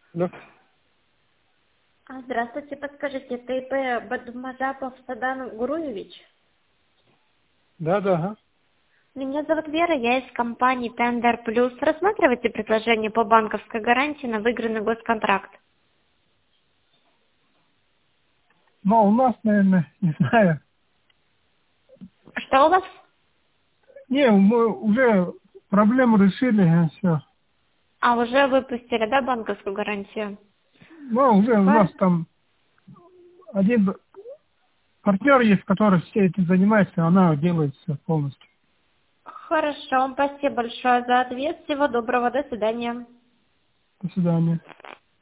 Да, Здравствуйте, подскажите, это ИП Бадмазапов Садан Гуруевич? да, да, ага. Меня зовут Вера, я из компании Tender Plus. Рассматриваете предложение по банковской гарантии на выигранный госконтракт? Но у нас, наверное, не знаю. Что у вас? Не, мы уже проблему решили, все. Уже выпустили, да, банковскую гарантию? Но уже у нас там один партнер есть, который все этим занимается, она делает все полностью. Хорошо, спасибо большое за ответ. Всего доброго, до свидания. До свидания.